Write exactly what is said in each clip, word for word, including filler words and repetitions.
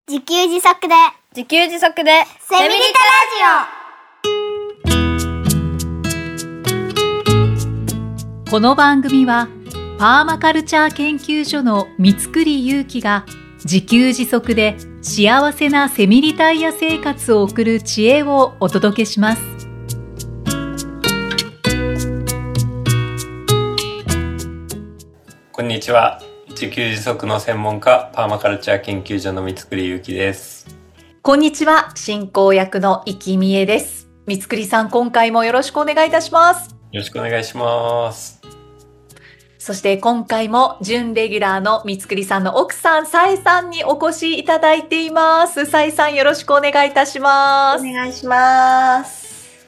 自給自足で自給自足でセミリタこの番組はパーマカルチャー研究所の三栗祐樹が自給自足で幸せなセミリタイヤ生活を送る知恵をお届けします。 こんにちは。自給自足の専門家パーマカルチャー研究所の三栗祐樹です。 こんにちは、進行役の生きみえです。三栗さん、今回もよろしくお願いいたします。 よろしくお願いします。 そして今回も準レギュラーの三栗さんの奥さん、さえさんにお越しいただいています。さえさん、よろしくお願いいたします。 お願いします。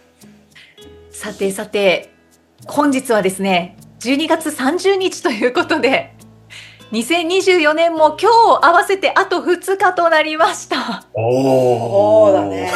さてさて、本日はですね、じゅうにがつさんじゅうにちということで、にせんにじゅうよねんも今日合わせてあとふつかとなりました。 おーだね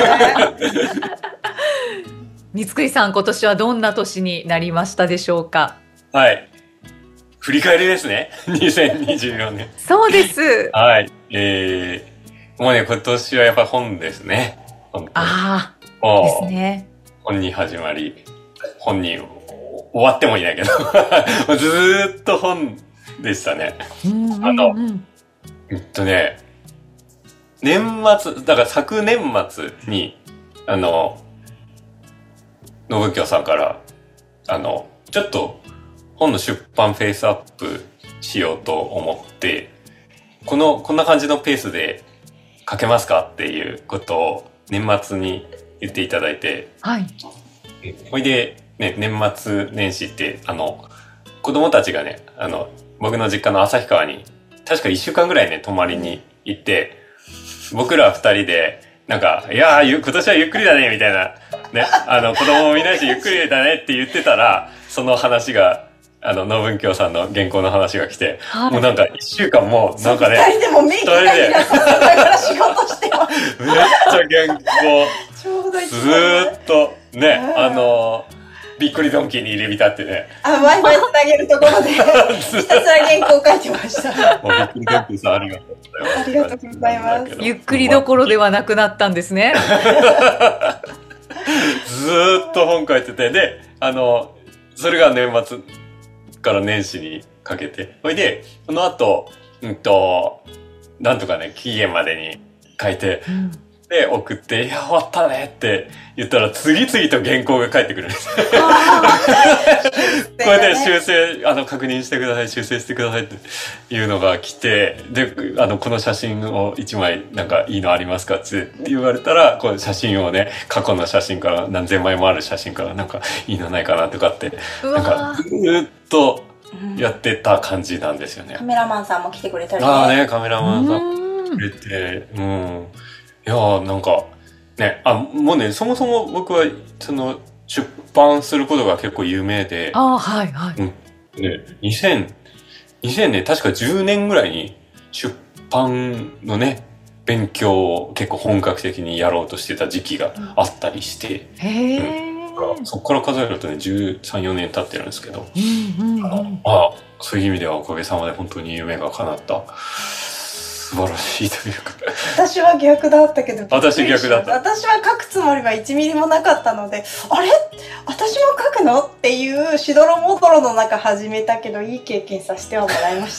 三栗さん、今年はどんな年になりましたでしょうか？ はい。振り返りですね。にせんにじゅうよねん。 そうです。 はい。えー、もうね、今年はやっぱ本ですね。本当ああ、ですね。 本に始まり、本に終わってもいないけど、ずーっと本でしたね。 うんうんうん、 あの、えっとね、年末、だから昨年末に、あの、信京さんから、あの、ちょっと本の出版フェイスアップしようと思って、この、こんな感じのペースで書けますかっていうことを年末に言っていただいて、 はい。 ほいで、ね、年末年始って、あの、子供たちがね、あの、僕の実家の旭川に、確かいっしゅうかんぐらいね、泊まりに行って、僕ら二人で、なんか、いやー、今年はゆっくりだね、みたいな、ね、あの、子供もいないし、ゆっくりだねって言ってたら、その話が、あの、信京さんの原稿の話が来て、はい、もうなんかいっしゅうかんも、なんかね、 二人でもメイクがいなさそうだから仕事してます。 めっちゃ原稿、 ちょうどいいずーっと、ね、あのー、びっくりドンキーに入り浸ってね。 あ、Wi-Fi つなげるところで、ひたすら原稿書いてました。 もうびっくりドンキーさんありがとうございます。 ありがとうございます。 ゆっくりどころではなくなったんですね。 ずーっと本書いてて、で、あの、それが年末から年始にかけて。それで、その後、うんと、なんとかね、期限までに書いて、うん、で、送って、いや、終わったねって言ったら、次々と原稿が返ってくるんです。これで修正、あの、確認してください、修正してくださいっていうのが来て、で、あの、この写真を一枚、なんかいいのありますかって言われたら、この写真をね、過去の写真から何千枚もある写真からなんかいいのないかなとかって、なんかずーっとやってた感じなんですよね。 カメラマンさんも来てくれたりね。 ああね、カメラマンさんも来てくれて、うん。いやーなんかね、あ、もうね、そもそも僕はその出版することが結構有名で、 あ、はいはい。 うん、ね、にせん、にせんねん確かじゅうねんぐらいに出版のね勉強を結構本格的にやろうとしてた時期があったりして、 うん、へえ、 うん、そこから数えるとねじゅうさん、よねん経ってるんですけど、 うんうんうん、 ああ、そういう意味ではおかげさまで本当に夢が叶った素晴らしいというか。 私は逆だったけど。 私逆だった。 私は書くつもりはいちミリもなかったので、あれ私も書くのっていうしどろもどろの中始めたけど、いい経験させてはもらいました。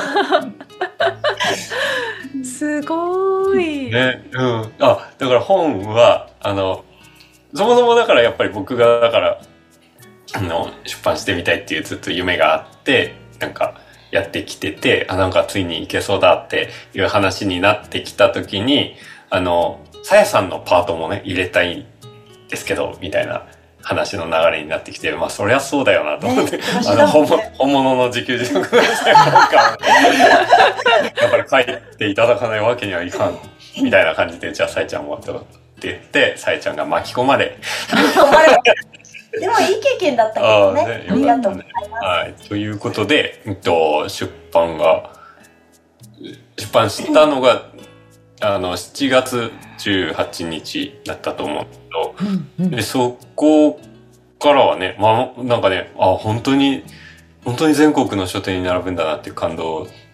すごい。 ね、うん。あ、だから本は、あの、そもそもだからやっぱり僕が、だから、あの、出版してみたいっていうずっと夢があって、なんか、やってきてて、あ、なんかついにいけそうだっていう話になってきたときに、あの、さやさんのパートもね、入れたいんですけど、みたいな話の流れになってきて、まあそりゃそうだよなと思って、ね、あの、本, 本物の自給自足の専門家やっぱり書いていただかないわけにはいかん、みたいな感じで、じゃあさえちゃんもって言って、さえちゃんが巻き込まれ。 でもいい経験だったけどね。あ, ねありがとうございます。 はい。ということで、えっと、出版が、出版したのが、あの、しちがつじゅうはちにちだったと思うけど、うんうん、で、そこからはね、まあ、なんかね、あ、本当に、本当に全国の書店に並ぶんだなっていう感動を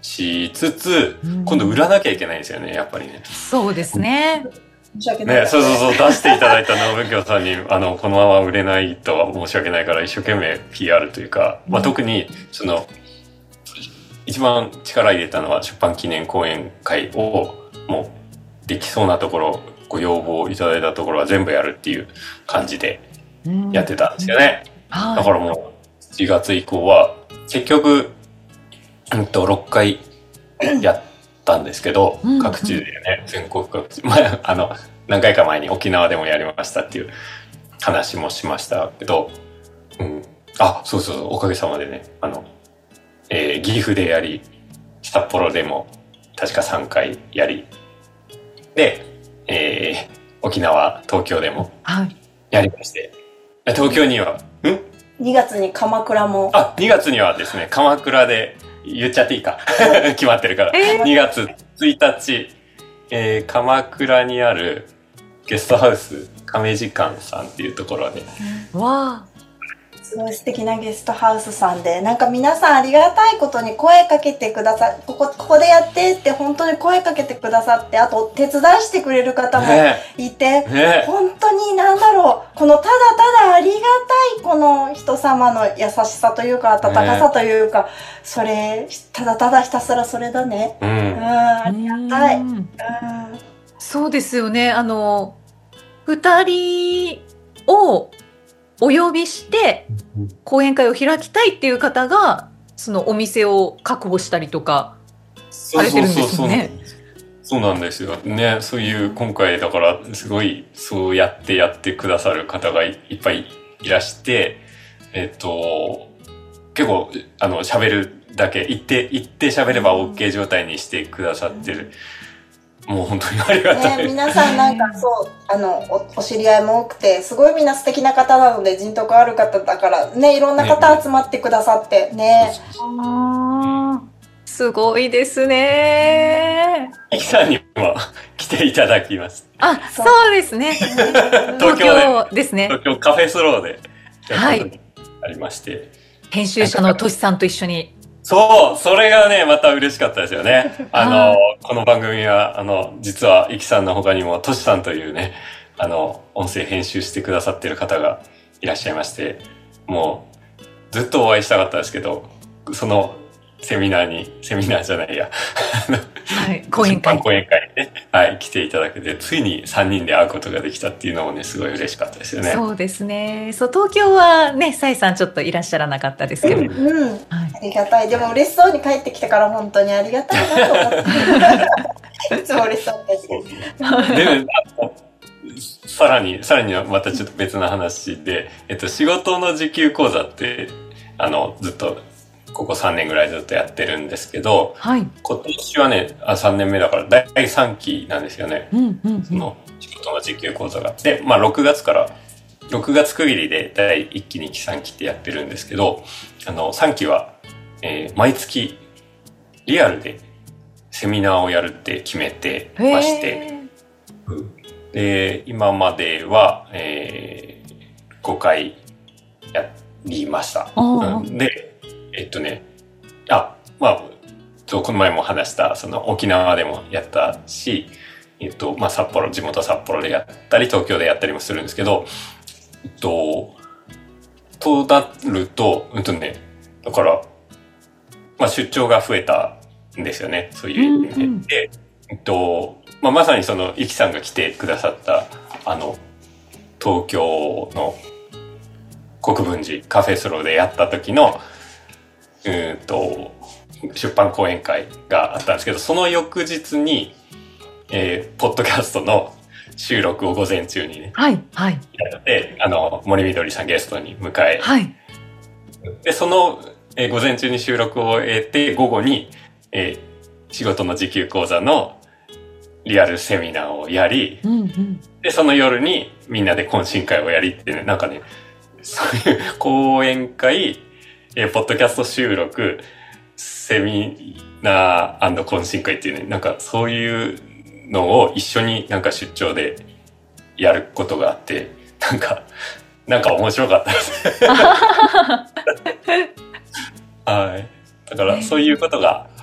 しつつ、 うん、 今度売らなきゃいけないんですよね、やっぱりね。 そうですね。 申し訳ない。 ね、そうそうそう、出していただいた農文教さんに、あの、このまま売れないとは申し訳ないから、一生懸命 ピーアール というか、まあ、特に、その、一番力入れたのは出版記念講演会を、もう、できそうなところ、ご要望いただいたところは全部やるっていう感じでやってたんですよね。 うん、 だからもう、しちがつ以降は、結局、うんと、ろっかいやったんですけど、うん、各地でね、全国各地、まあ、あの、何回か前に沖縄でもやりましたっていう話もしましたけど、うん。あ、そうそうそう、おかげさまでね、あの、えー、岐阜でやり、札幌でも確かさんかいやり、で、えー、沖縄、東京でもやりまして、はい、東京には、んにがつに鎌倉も。 あ、にがつにはですね、鎌倉で、言っちゃっていいか。決まってるから。えー、にがつついたち、えー、鎌倉にあるゲストハウス、亀時間さんっていうところで。 わー。 すごい素敵なゲストハウスさんで、なんか皆さんありがたいことに声かけてくださここ、ここでやってって本当に声かけてくださって、あと手伝いしてくれる方もいて、ねね、本当になんだろう、このただただありがたいこの人様の優しさというか温かさというか、ね、それ、ただただひたすらそれだね。うん、うん、ありがたい。うん、 そうですよね。あの、二人をお呼びして講演会を開きたいっていう方がそのお店を確保したりとかされてるんですよね。 そうなんですよね。そういう今回だからすごいそうやってやってくださる方が い, いっぱいいらして、えっと結構あの喋るだけ言って言って喋れば OK 状態にしてくださってる。もう本当にありがたい、 ね、皆さんなんかそうあの お, お知り合いも多くてすごいみんな素敵な方なので人徳ある方だからねいろんな方集まってくださってね。ねあすごいですね。 イキさんにも来ていただきます。 あそうですね。東京ですね。 東京カフェスローではいありまして、はい、 編集者のトシさんと一緒に。 そう、それがね、また嬉しかったですよね。あの、この番組は、あの、実は、イキさんの他にも、トシさんというね、あの、音声編集してくださっている方がいらっしゃいまして、もう、ずっとお会いしたかったですけど、その、セミナーに、セミナーじゃないや、 はい、講演会。 講演会にね、はい、来ていただけて、ついにさんにんで会うことができたっていうのもね、すごい嬉しかったですよね。 そうですね。そう、東京はね、サイさんちょっといらっしゃらなかったですけど。うん、 うん、はい、ありがたい。でも嬉しそうに帰ってきてから本当にありがたいなと思って。いつも嬉しそうですけど。 でも、さらに、さらにはまたちょっと別な話で、えっと、仕事の時給講座って、あの、ずっと、ここさんねんぐらいずっとやってるんですけど、はい、今年はねあさんねんめだからだいさんきなんですよね、うんうんうん、その仕事の時給講座がで、まあ、ろくがつからろくがつ区切りでだいいっきにきさんきってやってるんですけどあのさんきは、えー、毎月リアルでセミナーをやるって決めてまして、うん、で今までは、えー、ごかいやりました、うん、でえっとね、あ、まあ、この前も話した、その沖縄でもやったし、えっと、まあ札幌、地元札幌でやったり、東京でやったりもするんですけど、えっと、となると、うんとね、だから、まあ出張が増えたんですよね、そういう意味で。うんうん、で、えっと、まあまさにその、イキさんが来てくださった、あの、東京の国分寺カフェスローでやった時の、うんと出版講演会があったんですけどその翌日に、えー、ポッドキャストの収録を午前中にね、 はいはい、 やってあの森みどりさんゲストに迎え、 はい、 でその、えー、午前中に収録を終えて午後に、えー、仕事の時給講座のリアルセミナーをやり、うんうん、でその夜にみんなで懇親会をやりってねなんかねそういう講演会えー、ポッドキャスト収録、セミナー&懇親会っていうね、なんかそういうのを一緒になんか出張でやることがあって、なんか、なんか面白かったです。はい。だからそういうことが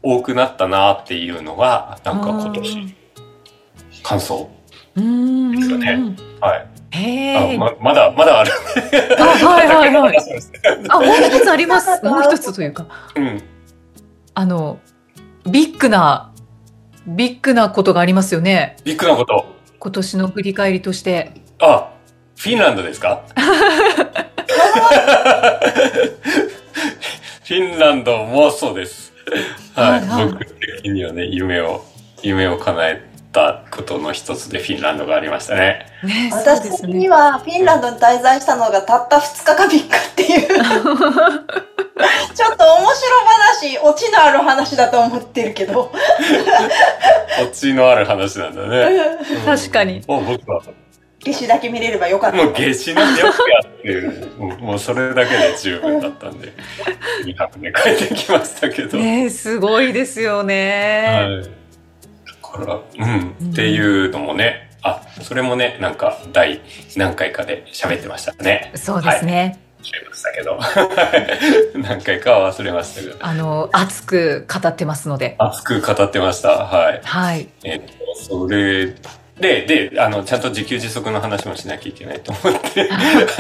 多くなったなっていうのがなんか今年感想ですよね。はい。 へえ。 ま、まだまだある。 あ、はいはいはい。あ、もう一つあります。もう一つというか。うん。あのビッグなビッグなことがありますよね。 ビッグなこと。 今年の振り返りとして。 あ、フィンランドですか？フィンランドもそうです。はい、はいはい、僕的にはね、夢を夢を叶えたことの一つでフィンランドがありましたね。 ね、私的にはフィンランドに滞在したのがたったふつかがビッグっていう。ちょっと面白話、オチのある話だと思ってるけど。 オチのある話なんだね。 うん、確かに。 もう僕は夏至だけ見れればよかった。 もう夏至なんてよくやってる。もう、もうそれだけで十分だったんで、にはくで帰ってきましたけど。 ね、すごいですよね。 はい。だから、うん、うん、っていうのもね、あ、それもね、なんか第何回かで喋ってましたね。 そうですね。はい忘れましたけど何回かは忘れましたけど、 あの熱く語ってますので。 熱く語ってました。はい。 はい。 えっとそれでであのちゃんと自給自足の話もしなきゃいけないと思って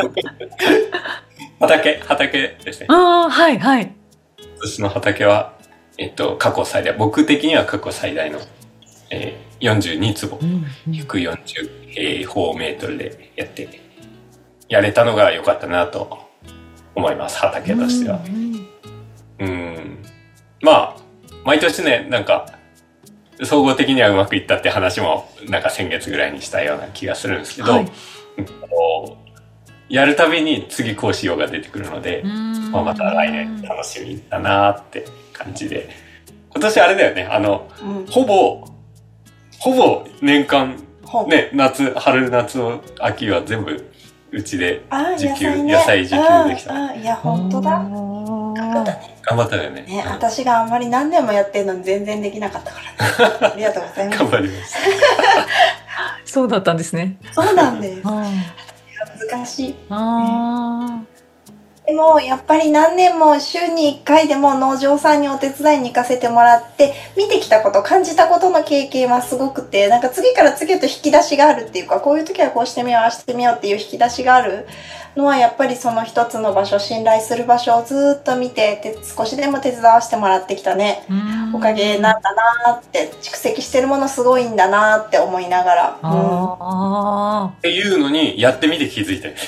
畑畑ですね。 ああ、はいはい。 私の畑はえっと過去最大、僕的には過去最大の、えー、よんじゅうにつぼ、うん、ひゃくよんじゅう平方メートルでやってやれたのが良かったなと思います。畑としては。うん、うん。まあ毎年ね、なんか総合的にはうまくいったって話もなんか先月ぐらいにしたような気がするんですけど、はい、やるたびに次こうしようが出てくるので、まあ、また来年楽しみだなって感じで、今年あれだよね、あの、うん、ほぼほぼ年間ね、夏春夏秋は全部うちで自給、ね、野菜自給できた。 ああ、いや本当だ。頑張ったね。 頑張ったよね。 ね、うん、私があんまり何年もやってるのに全然できなかったからね。ありがとうございます。 頑張りました。 そうだったんですね。 そうなんです。難しい。あでもやっぱり何年も週にいっかいでも農場さんにお手伝いに行かせてもらって見てきたこと感じたことの経験はすごくて、なんか次から次へと引き出しがあるっていうか、こういう時はこうしてみようああしてみようっていう引き出しがあるのはやっぱりその一つの場所、信頼する場所をずっと見てて少しでも手伝わせてもらってきたねおかげなんだなって、蓄積してるものすごいんだなって思いながら、うん、 あっていうのにやってみて気づいて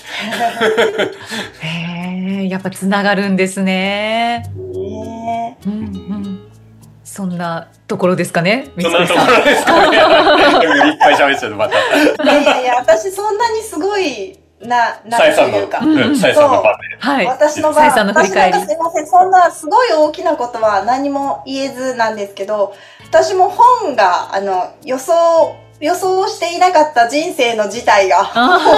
へー、やっぱつながるんですね。 ね、 うんうん、そんなところですかね。 そんなところですかね。いっぱい喋っちゃうまた。 いやいやいや、私そんなにすごいな、なんというか。 サイさんの番で。 はい。 私の番。私なんかすいません、そんなすごい大きなことは何も言えずなんですけど、私も本が、あの、予想、予想していなかった人生の事態が。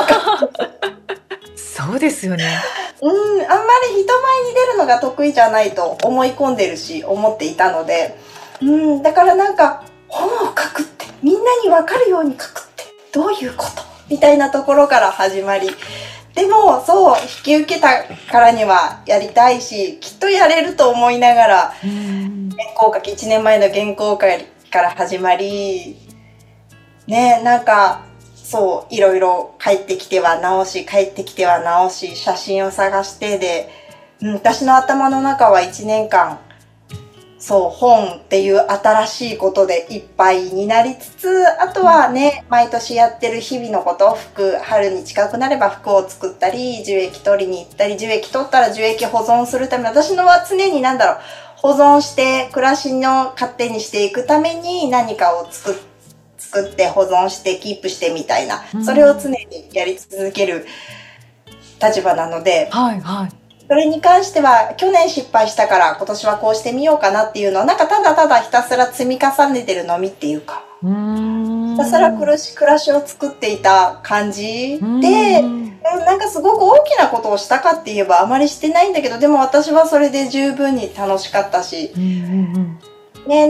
そうですよね。 うん、あんまり人前に出るのが得意じゃないと思い込んでるし、思っていたので、うん、だからなんか、本を書くって、みんなに分かるように書くって、どういうことみたいなところから始まり、でもそう引き受けたからにはやりたいし、きっとやれると思いながら、原稿書きいちねんまえの原稿書きから始まりね、なんかそういろいろ帰ってきては直し帰ってきては直し写真を探してで、うん、私の頭の中はいちねんかんそう本っていう新しいことでいっぱいになりつつ、あとはね、毎年やってる日々のこと、服、春に近くなれば服を作ったり、樹液取りに行ったり、樹液取ったら樹液保存するため、私のは常になんだろう、保存して暮らしの糧にしていくために何かを作っ作って保存してキープしてみたいな、それを常にやり続ける立場なので、 はいはい。 それに関しては去年失敗したから今年はこうしてみようかなっていうのはなんかただただひたすら積み重ねてるのみっていうか、うーん、ひたすら暮らし、暮らしを作っていた感じで、なんかすごく大きなことをしたかって言えばあまりしてないんだけど、でも私はそれで十分に楽しかったし、うんうんうん、ね、で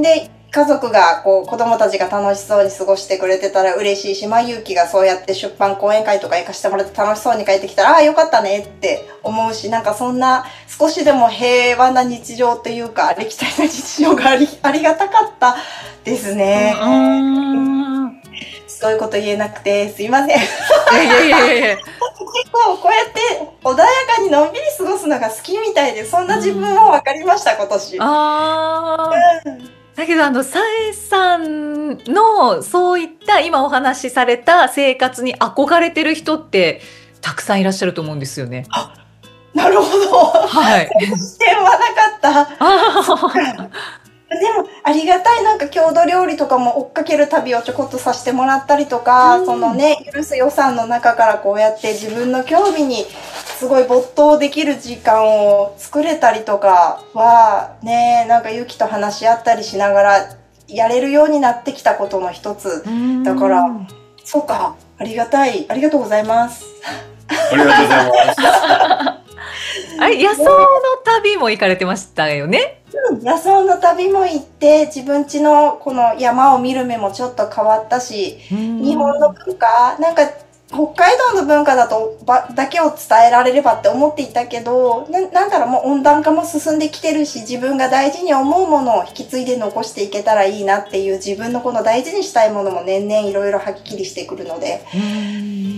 家族が、こう、子供たちが楽しそうに過ごしてくれてたら嬉しいし、まあ、ゆうきがそうやって出版講演会とか行かしてもらって楽しそうに帰ってきたら、ああ、よかったねって思うし、なんかそんな少しでも平和な日常というか、ありきたりな日常があり、ありがたかったですね。 うーん。 そういうこと言えなくて、すいません。 いやいやいやいや。 結構こうやって穏やかにのんびり過ごすのが好きみたいで、そんな自分も分かりました、今年。 あー。だけど、あの、さえさんの、そういった今お話しされた生活に憧れてる人って、たくさんいらっしゃると思うんですよね。 あ、なるほど。 はい。 視点はなかった。でも、ありがたい、なんか郷土料理とかも追っかける旅をちょこっとさせてもらったりとか、うん、そのね、許す予算の中からこうやって自分の興味にすごい没頭できる時間を作れたりとかは、ね、なんかゆきと話し合ったりしながらやれるようになってきたことの一つ。だから、そうか、ありがたい、ありがとうございます。 ありがとうございます。 あれ、野草の旅も行かれてましたよね。 うん、野草の旅も行って、自分家のこの山を見る目もちょっと変わったし、日本の文化、なんか北海道の文化だとばだけを伝えられればって思っていたけど、な、なんだろう、もう温暖化も進んできてるし、自分が大事に思うものを引き継いで残していけたらいいなっていう自分のこの大事にしたいものも年々いろいろはっきりしてくるので、うん、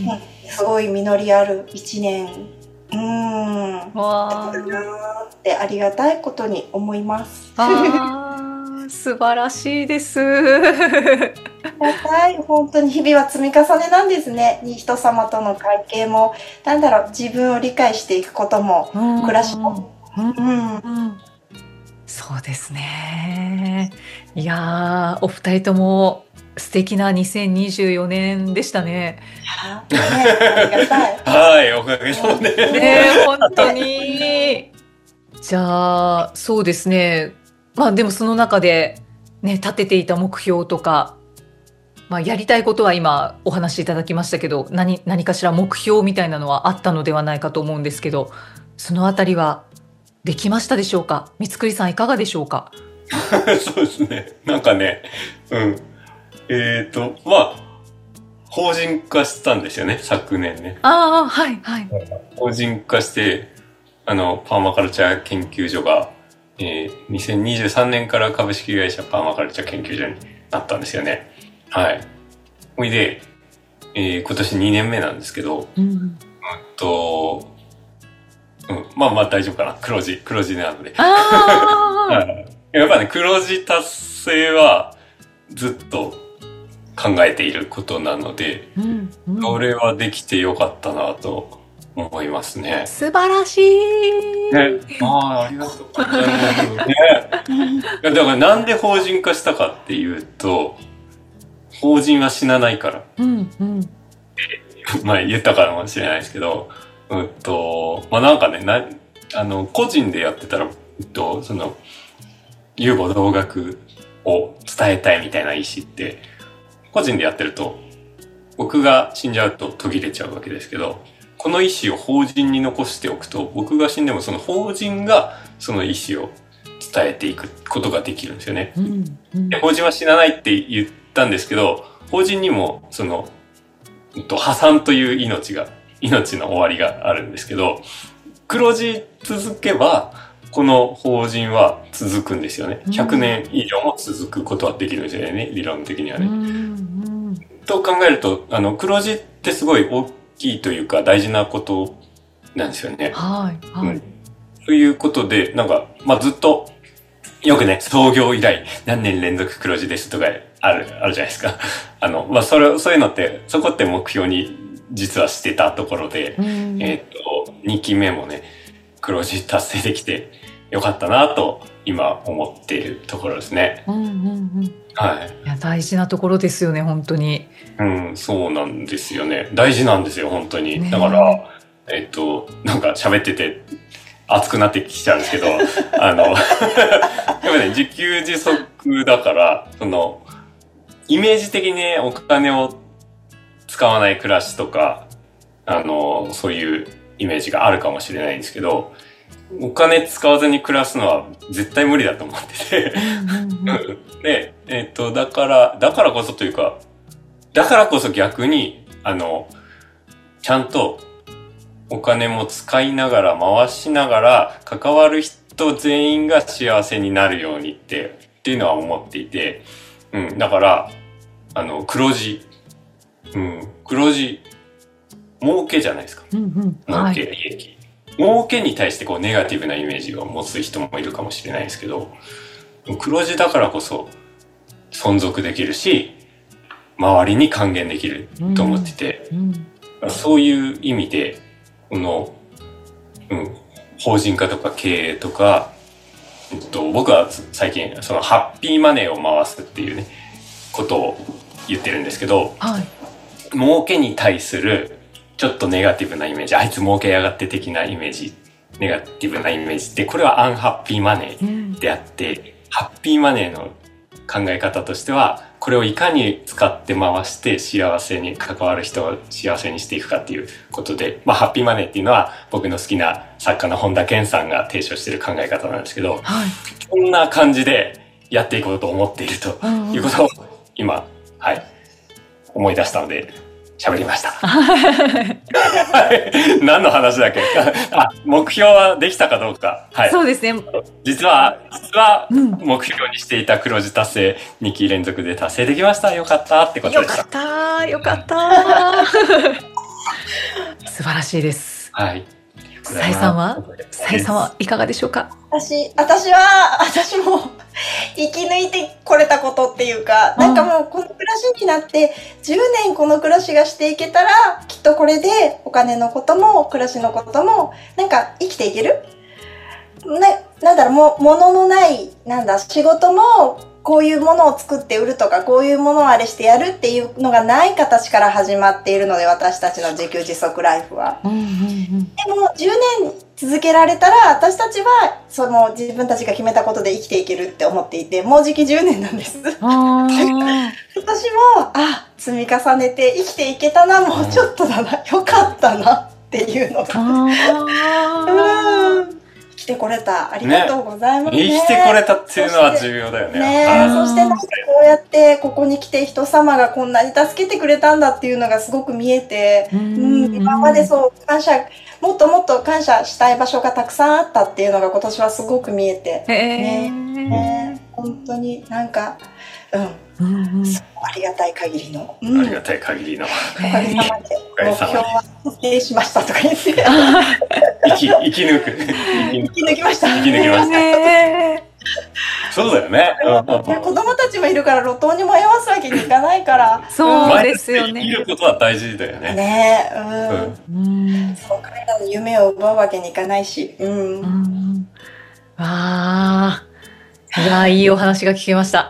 すごい実りある一年。うーん。わー。ってありがたいことに思います。 あー、素晴らしいです。ありがたい。本当に日々は積み重ねなんですね。人様との関係も、なんだろう、自分を理解していくことも、暮らしも。うんうんうん、 そうですね。いやー、お二人とも素敵なにせんにじゅうよねんでしたね。 ね、ありがたい。 はい、おかげさまで。 ね、本当に。じゃあ、そうですね。まあでもその中でね、立てていた目標とか、まあやりたいことは今お話しいただきましたけど、何、何かしら目標みたいなのはあったのではないかと思うんですけど、そのあたりはできましたでしょうか？三栗さんいかがでしょうか？ そうですね。なんかね、うん。えっと、まあ、法人化したんですよね、昨年ね。 ああ、はい、はい。 法人化して、あの、パーマカルチャー研究所が、えー、にせんにじゅうさんねんから株式会社パーマカルチャー研究所になったんですよね。はい。ほいで、えー、今年にねんめなんですけど、うん、うんと、うん、まあまあ大丈夫かな。黒字、黒字なので。 あはい、 やっぱね、黒字達成はずっと考えていることなので、うんうん、それはできてよかったなと思いますね。 素晴らしい。 ね、ああ、ありがとうございます。ね、だからなんで法人化したかっていうと、法人は死なないから。うんうん、まあ言ったかもしれないですけど、うんと、まあなんかね、な、あの、個人でやってたら、えっと、その、遊母同学を伝えたいみたいな意思って、個人でやってると、僕が死んじゃうと途切れちゃうわけですけど、この意思を法人に残しておくと、僕が死んでもその法人がその意思を伝えていくことができるんですよね。うんうん、で法人は死なないって言ったんですけど、法人にもその、破産という命が、命の終わりがあるんですけど、黒字続けば、この法人は続くんですよね。ひゃくねん以上も続くことはできるんですよね、理論的にはね。うんうん、と考えると、あの、黒字ってすごい大きいというか大事なことなんですよね。 はいはい、うん。 ということで、なんか、まあ、ずっと、よくね、創業以来何年連続黒字ですとかある、あるじゃないですか。あの、まあ、それ、そういうのって、そこって目標に実はしてたところで、うん、えっと、にきめもね、黒字達成できてよかったなと今思っているところですね。うんうんうん、はい。 いや、大事なところですよね、本当に。 うん、そうなんですよね。大事なんですよ、本当に。ね、だから、えっと、なんか喋ってて熱くなってきちゃうんですけど、あの、やっぱね、自給自足だから、その、イメージ的にね、お金を使わない暮らしとか、あの、そういうイメージがあるかもしれないんですけど、お金使わずに暮らすのは絶対無理だと思ってて、 で、えっと、だから、だからこそというか、だからこそ逆に、あの、ちゃんとお金も使いながら回しながら関わる人全員が幸せになるようにって、っていうのは思っていて、うん、だから、あの、黒字、うん、黒字、儲けじゃないですか。 うんうん、 儲け、利益。儲けに対してこうネガティブなイメージを持つ人もいるかもしれないですけど、黒字だからこそ存続できるし、周りに還元できると思ってて、うんうん、そういう意味で、この、うん、法人化とか経営とか、えっと、僕は最近そのハッピーマネーを回すっていうね、ことを言ってるんですけど、はい、儲けに対するちょっとネガティブなイメージ、あいつ儲けやがって的なイメージ、ネガティブなイメージって、これはアンハッピーマネーであって、うん、ハッピーマネーの考え方としては、これをいかに使って回して幸せに関わる人を幸せにしていくかっていうことで、まあハッピーマネーっていうのは僕の好きな作家の本田健さんが提唱している考え方なんですけど、はい、こんな感じでやっていこうと思っているということを今、はい、思い出したので、喋りました。何の話だっけあ、目標はできたかどうか。はい。 そうですね。 実は、実は、目標にしていた黒字達成、にき連続で達成できました。よかったってことでした。 よかったよかった素晴らしいです。はい。さえさんはさえさんはいかがでしょうか？ 私、私は、私も生き抜いてこれたことっていうか、なんかもうこの暮らしになってじゅうねんこの暮らしがしていけたら、きっとこれでお金のことも暮らしのこともなんか生きていけるな、なんだろう、も、もののない、なんだ、仕事もこういうものを作って売るとか、こういうものをあれしてやるっていうのがない形から始まっているので、私たちの自給自足ライフは。うんうんうん、でもじゅうねん続けられたら、私たちはその自分たちが決めたことで生きていけるって思っていて、もうじきじゅうねんなんです。私も、あ、積み重ねて生きていけたな、もうちょっとだな、よかったなっていうのが。うん生きてこれた。ありがとうございます、ねね。生きてこれたっていうのは重要だよね。 ねそしてなんかこうやってここに来て人様がこんなに助けてくれたんだっていうのがすごく見えて、うん、今までそう感謝、もっともっと感謝したい場所がたくさんあったっていうのが今年はすごく見えて、ねね本当になんか、うん、うんうん、ありがたい限りの、 うん、ありがたい限りのおかげさまで目標は達成しましたとか言って生き、生き抜く生き抜きました生き抜きましたそうだよね、うん、 子供たちもいるから路頭に迷わすわけにいかないからそうですよね生きることは大事だよねねえ、うんうん、そう彼らの夢を奪うわけにいかないし、うん、うん、 わあいやいいお話が聞けました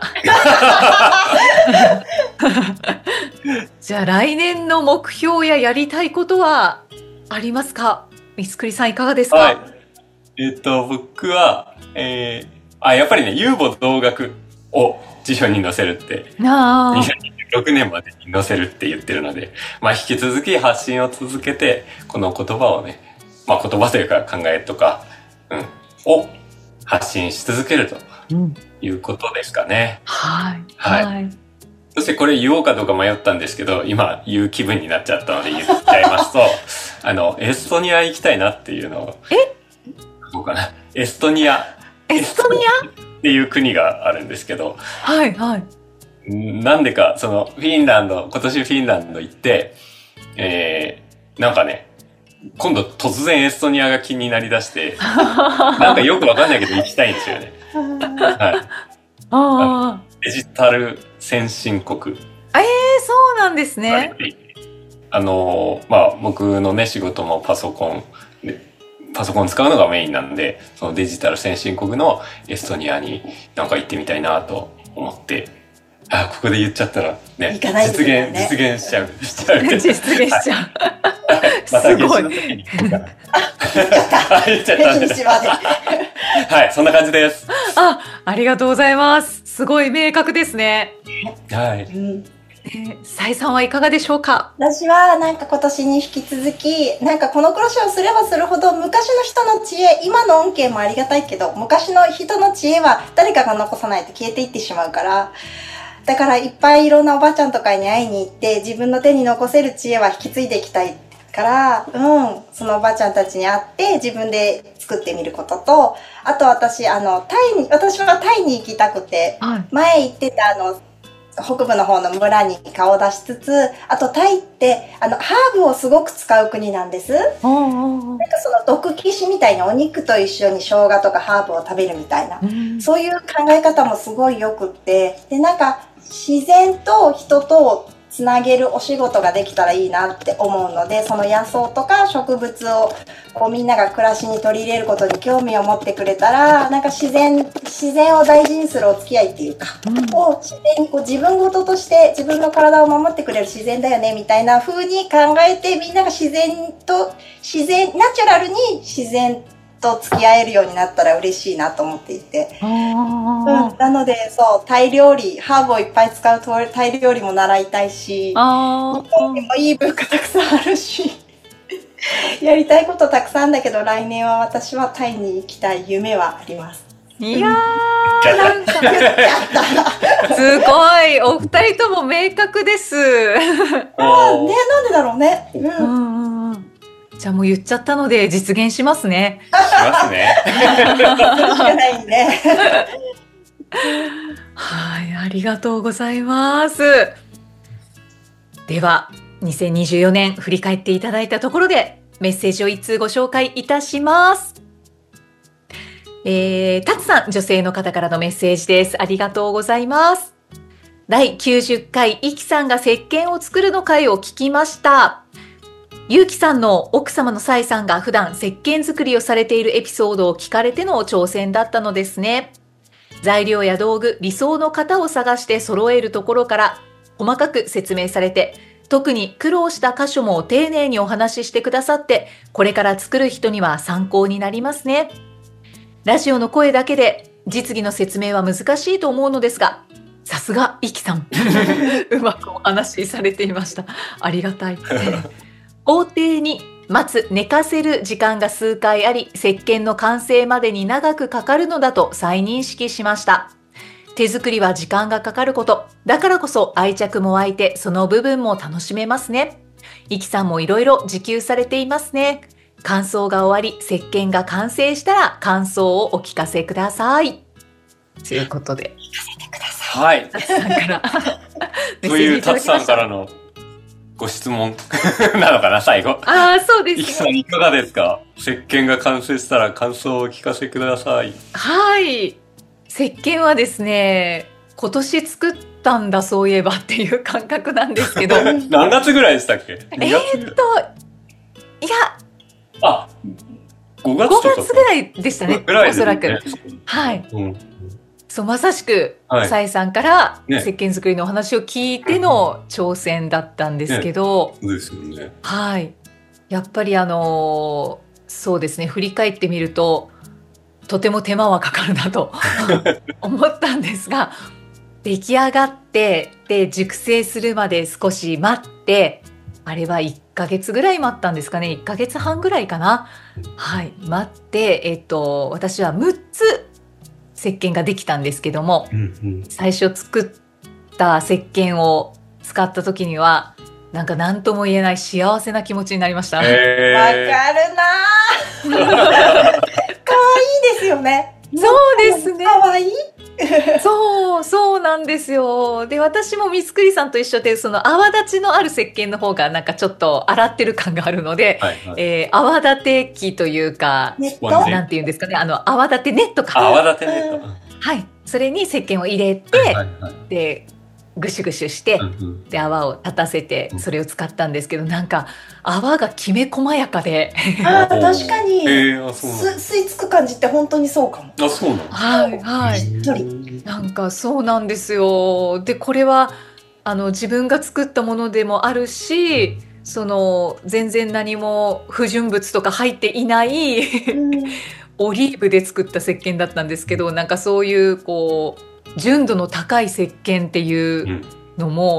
じゃあ来年の目標ややりたいことはありますか？三つくりさんいかがですか？はい、 えっと僕は、えー、あやっぱりね遊母同学を辞書に載せるってにせんにじゅうろくねんまでに載せるって言ってるので、まあ引き続き発信を続けてこの言葉をね、まあ言葉というか考えとか、うん、を発信し続けるということですかね。 うん、はい。 はい。はいそしてこれ言おうかどうか迷ったんですけど、今言う気分になっちゃったので言っちゃいますと、あの、エストニア行きたいなっていうのを。 えどうかな。エストニア。 エストニアっていう国があるんですけど。 はいはい。 なんでか、その、フィンランド、今年フィンランド行って、えー、なんかね、今度突然エストニアが気になりだして、なんかよくわかんないけど行きたいんですよね。はい。ああ。デジタル先進国。 ええー、そうなんですね。 あのまあ僕のね仕事もパソコンでパソコン使うのがメインなんで、そのデジタル先進国のエストニアになんか行ってみたいなと思って、あここで言っちゃったらね、ね実現実現しちゃうしちゃう実現しちゃう。 また月の時に行こうかな。言っちゃった。はい、そんな感じです。 あ、ありがとうございます。すごい明確ですね。 はい。うん、 ね、さえさんはいかがでしょうか？ 私はなんか今年に引き続き、なんかこのクロシェをすればするほど昔の人の知恵、今の恩恵もありがたいけど、昔の人の知恵は誰かが残さないと消えていってしまうから、だからいっぱいいろんなおばちゃんとかに会いに行って、自分の手に残せる知恵は引き継いでいきたいから、うん、そのおばちゃんたちに会って自分で作ってみることと、あと私、あの、タイに、私はタイに行きたくて、はい、前行ってたあの、北部の方の村に顔を出しつつ、あとタイってあのハーブをすごく使う国なんです。なんかその毒キシみたいにお肉と一緒に生姜とかハーブを食べるみたいな、うん、そういう考え方もすごいよくって、でなんか自然と人とつなげるお仕事ができたらいいなって思うので、その野草とか植物をこうみんなが暮らしに取り入れることに興味を持ってくれたら、なんか自然自然を大事にするお付き合いっていうか、うん、を自然にこう自分事として自分の体を守ってくれる自然だよねみたいな風に考えて、みんなが自然と自然ナチュラルに自然と付き合えるようになったら嬉しいなと思っていて、うん、なのでそうタイ料理、ハーブをいっぱい使うタイ料理も習いたいし、日本にもいい文化たくさんあるしやりたいことたくさんあるんだけど、来年は私はタイに行きたい夢はあります。 いやー、なんかすごいお二人とも明確ですあ、ね、なんでだろうね、うんうんうん、じゃあもう言っちゃったので実現しますね。 しますね。 しかないね。 はい、ありがとうございます。ではにせんにじゅうよねん振り返っていただいたところでメッセージを一通ご紹介いたします。えー、タツさん、女性の方からのメッセージです。ありがとうございます。だいきゅうじゅっかいイキさんが石鹸を作るの回を聞きました。ゆうきさんの奥様のさえさんが普段石鹸作りをされているエピソードを聞かれての挑戦だったのですね。材料や道具、理想の型を探して揃えるところから細かく説明されて、特に苦労した箇所も丁寧にお話ししてくださって、これから作る人には参考になりますね。ラジオの声だけで実技の説明は難しいと思うのですが、さすがイキさんうまくお話しされていました。ありがたい。工程に待つ、寝かせる時間が数回あり、石鹸の完成までに長くかかるのだと再認識しました。手作りは時間がかかること、だからこそ愛着も湧いて、その部分も楽しめますね。イキさんもいろいろ自給されていますね。乾燥が終わり、石鹸が完成したら感想をお聞かせください。ということで、 聞かせてください。 はい。 タツさんからというタツさんからのご質問なのかな、最後。 ああ、そうですね。 イキさんいかがですか？石鹸が完成したら感想をお聞かせください。 はい。石鹸はですね、今年作ったんだそういえばっていう感覚なんですけど。 何月ぐらいでしたっけ？ えーっと、いや、 あ、ごがつとかごがつぐらいでしたね。 ぐらいですね、 おそらく。はい。 うん、 そうまさしく、 はい、 サイさんから石鹸作りのお話を聞いての挑戦だったんですけど、 ね、そうですよね。 はい。やっぱりあのー、そうですね、振り返ってみるととても手間はかかるなと思ったんですが、出来上がってで熟成するまで少し待って、あれはいっかげつぐらい待ったんですかね。いっかげつはんぐらいかな。はい、待って、えっと、私はむっつ石鹸ができたんですけども、うんうん、最初作った石鹸を使った時にはなんか何とも言えない幸せな気持ちになりました。わ、 えー、かるな可愛いですよね。 そうですね。 可愛いそうそうなんですよ。で、私も三つくりさんと一緒で、その泡立ちのある石鹸の方がなんかちょっと洗ってる感があるので、はいはい、えー、泡立て器というか、なんていうんですかね、あの泡立てネットか。 泡立てネット。 はい、それに石鹸を入れて、はいはいはい、でぐしゅぐしゅして、うんうん、で泡を立たせてそれを使ったんですけど、なんか泡がきめ細やかであ、確かに、 えー、あ、そうなん吸い付く感じって本当にそうかも。 あ、そうなん、 はいはい、なんかそうなんですよ。でこれはあの自分が作ったものでもあるし、その全然何も不純物とか入っていないオリーブで作った石鹸だったんですけど、なんかそういうこう純度の高い石鹸っていうのも、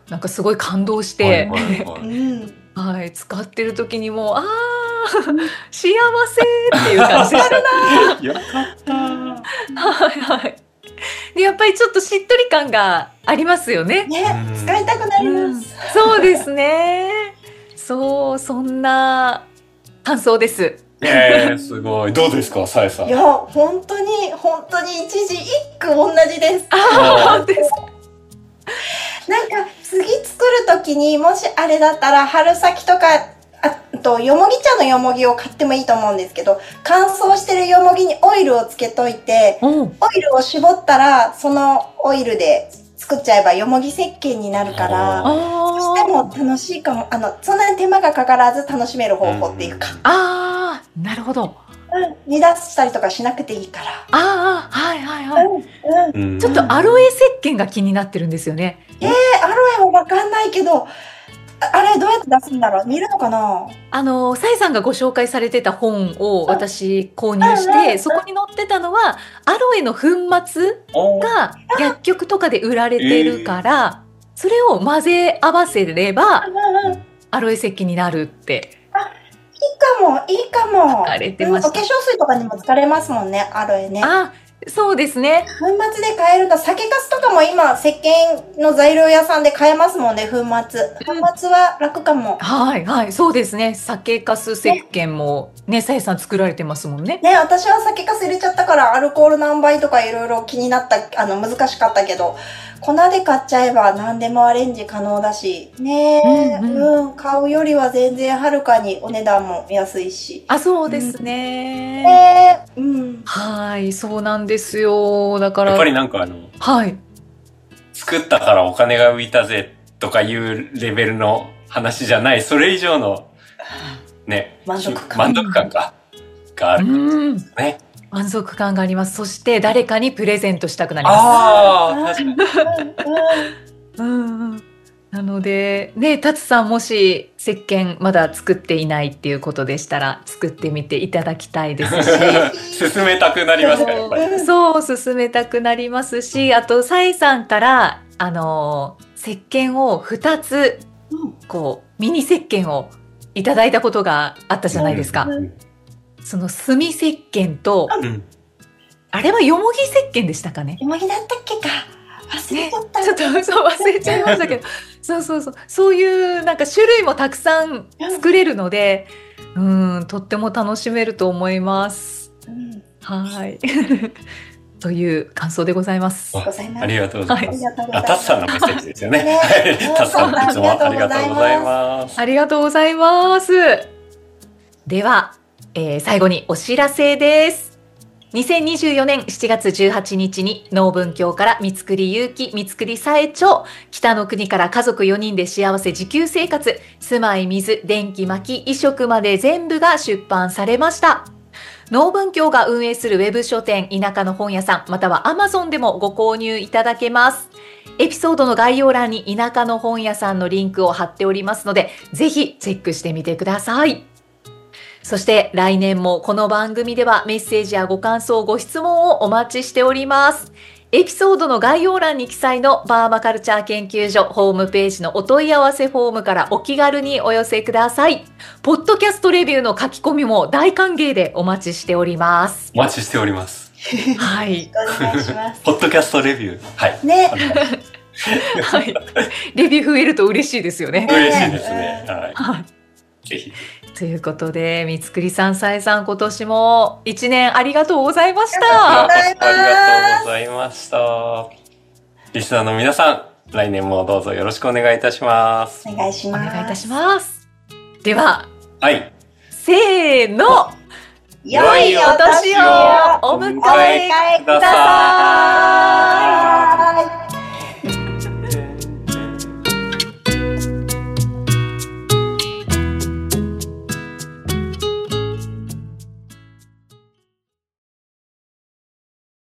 なんかすごい感動しはいて、 はいはうい。 ん。 はい、使ってる時にもう、あー、幸せっていう感じでした。 よかった。 はいはい。で、やっぱりちょっとしっとり感がありますよね。 ね、 うん使いたくなりうん、 ます。 そうですね。そう、そんな感想です。 えー、すごい。どうですか、さえさん。 いや、本当に、本当に一字一句同じです。 あー、ですか。 なんか、次作るときに、もしあれだったら、春先とか、あと、よもぎ茶のよもぎを買ってもいいと思うんですけど、乾燥してるよもぎにオイルをつけといて、 おう、 オイルを絞ったら、そのオイルで作っちゃえばよもぎ石鹸になるから、 あそしても楽しいかも。あの、そんなに手間がかからず楽しめる方法っていうか、 あー、なるほど。 うん、煮出したりとかしなくていいから。 あー、はいはいはい。 うん、うん。 うんちょっとアロエ石鹸が気になってるんですよね。 えー、アロエもわかんないけど、ああれどうやって出すんだろう、見るのかな。 あの、サイさんがご紹介されてた本を私購入しうんうんうんて、そこに載ってたのは、アロエの粉末おーが薬局とかで売られてるから、それを混ぜ合わせれば、 うんうん、いいアロエ石鹸になるってかも、いいかも。 書かれてました。 うん、お化粧水とかにも使れますもんね、アロエね。 あ、そうですね。 粉末で買えるんだ。酒粕とかも今、石鹸の材料屋さんで買えますもんね、粉末。粉末は楽かも。 はいはい、そうですね。酒粕石鹸もね、さえさん作られてますもんね。 ね、私は酒粕入れちゃったから、アルコール何倍とかいろいろ気になった、あの、難しかったけど、粉で買っちゃえば何でもアレンジ可能だし、ねえ、 うんう、 うん買うよりは全然はるかにお値段も安いし。 あ、そうですね。 ねえ、うん。 はい、そうなんですよ。だから、 やっぱりなんかあの、 はい。 作ったからお金が浮いたぜとかいうレベルの話じゃない、それ以上の、ね、 満足感満足感か、がある。 うん。 ね。 満足感があります。そして誰かにプレゼントしたくなります。 ああ、確かに。 うんうん。なので、ね、タツさんもし石鹸まだ作っていないっていうことでしたら、作ってみていただきたいですし。 進めたくなりますか、やっぱり。 そう、進めたくなりますし、あと、サイさんから、あの、石鹸をふたつ、 うんこう、ミニ石鹸をいただいたことがあったじゃないですか。 うんその炭石鹸と、 うん。 あれはよもぎ石鹸でしたかね。 よもぎだったっけか。忘れちゃった。 ちょっとそう忘れちゃいましたけど、そうそうそう、そういうなんか種類もたくさん作れるので、うん、とっても楽しめると思います。 うんはい。という感想でございます。 ございます。 ありがとうございあます。 りがとうございます。 あ、タツさんのメッセージですよね。 ねはい。タツさん、いつもあありがとうございます。 ありがとうございます。では、えー最後にお知らせです。にせんにじゅうよねんしちがつじゅうはちにちに農文教から三つくりゆうき、三つくりさえ町、北の国から家族よにんで幸せ自給生活、住まい、水、電気、薪、衣食まで全部が出版されました。農文教が運営するウェブ書店、田舎の本屋さん、または アマゾン でもご購入いただけます。エピソードの概要欄に田舎の本屋さんのリンクを貼っておりますので、ぜひチェックしてみてください。そして来年もこの番組ではメッセージやご感想、ご質問をお待ちしております。エピソードの概要欄に記載のパーマカルチャー研究所ホームページのお問い合わせフォームからお気軽にお寄せください。ポッドキャストレビューの書き込みも大歓迎でお待ちしております。 お待ちしております。 はい。 お願いします。 ポッドキャストレビュー。はい。 ね。 はい。レビュー増えると嬉しいですよね。 嬉しいですね。ははい。 い。ぜひ。 ということで、三つくりさん、さえさん、今年も一年ありがとうございましあた。 りがとうございますありがとうございました。リスナーの皆さん、来年もどうぞよろしくお願いいたします。 お願いしおます。 願いいたします。では、 はい。 せーの。 良いお年をお迎えください。